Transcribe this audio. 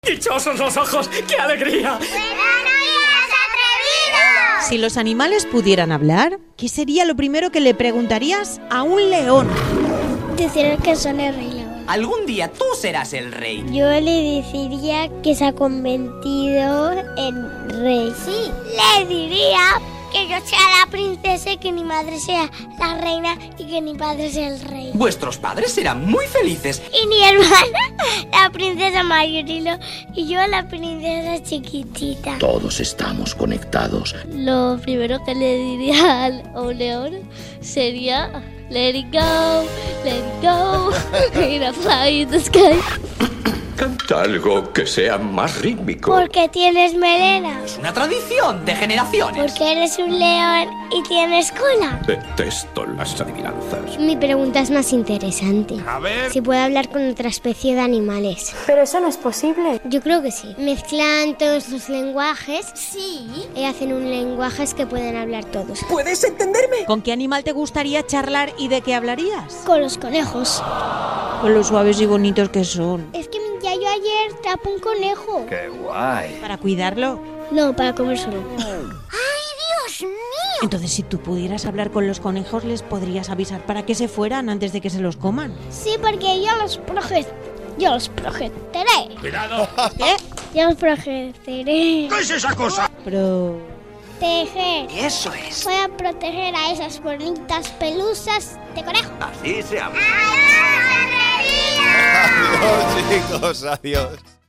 ¡Dichosos los ojos! ¡Qué alegría! Si los animales pudieran hablar, ¿qué sería lo primero que le preguntarías a un león? Decir que son el rey león. Algún día tú serás el rey. Yo le diría que se ha convertido en rey. Sí, le diría que yo sea la princesa y que mi madre sea la reina y que mi padre sea el rey. Vuestros padres serán muy felices. Y mi hermana, la princesa mayor y yo la princesa chiquitita. Todos estamos conectados. Lo primero que le diría a un león sería let it go, and fly in the sky. Canta algo que sea más rítmico. Porque tienes melena. Es una tradición de generaciones. Porque eres un león y tienes cola. Detesto las adivinanzas. Mi pregunta es más interesante. A ver... Si puede hablar con otra especie de animales. Pero eso no es posible. Yo creo que sí. Mezclan todos los lenguajes. Sí. Y hacen un lenguaje que pueden hablar todos. ¿Puedes entenderme? ¿Con qué animal te gustaría charlar y de qué hablarías? Con los conejos. Con los suaves y bonitos que son. Es que ya yo ayer trapo un conejo. ¡Qué guay! ¿Para cuidarlo? No, para comérselo. ¡Ay, Dios mío! Entonces, si tú pudieras hablar con los conejos, les podrías avisar para que se fueran antes de que se los coman. Sí, porque yo los protegeré. ¡Cuidado! ¿Qué? Yo los protegeré. ¿Qué es esa cosa? Pero... Tejer. Eso es. Voy a proteger a esas bonitas pelusas de conejo. Así se habla. ¡Adiós, Adiós, chicos, adiós.